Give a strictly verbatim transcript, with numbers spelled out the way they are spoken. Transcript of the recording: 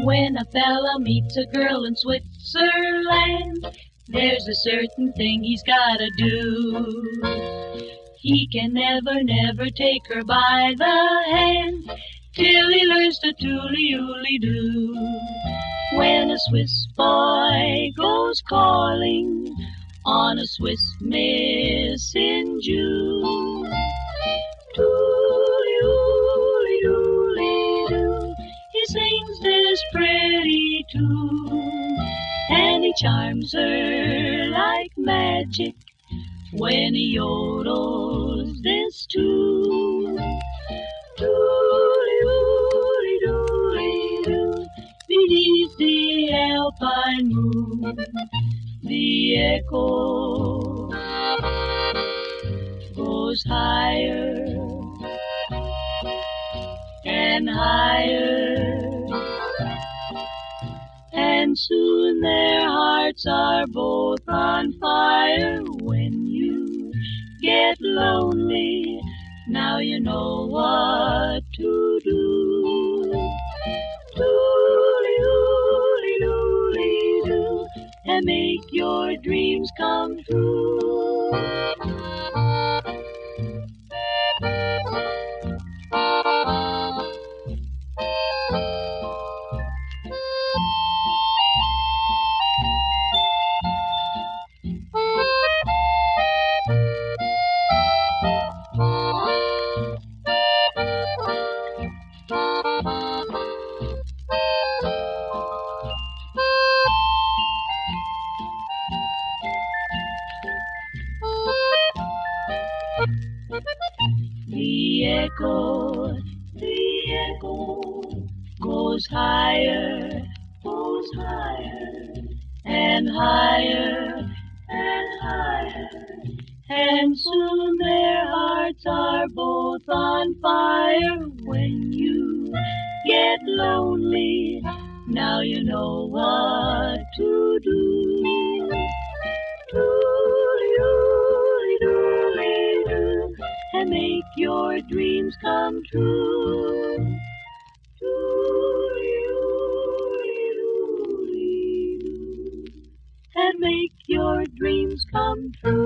When a fella meets a girl in Switzerland, there's a certain thing he's gotta do. He can never, never take her by the hand till he learns to tooly-ooly-doo. When a Swiss boy goes calling on a Swiss missing Jew, tooly-ooly-dooly-doo, he sings this pretty tune, and he charms her like magic when he yodels this tune. Tooly-ooly-dooly-doo, beneath the alpine moon, the echo goes higher and higher, and soon their hearts are both on fire. When you get lonely, now you know what to do. Tooly-ooly-dooly-doo, and make your dreams come true. The echo, the echo goes higher, goes higher, and higher, and higher, and soon their hearts are both on fire. When you get lonely, now you know what to do. Tooly-ooly-dooly-doo, and make your dreams come true. Tooly-ooly-doo, and make your dreams come true.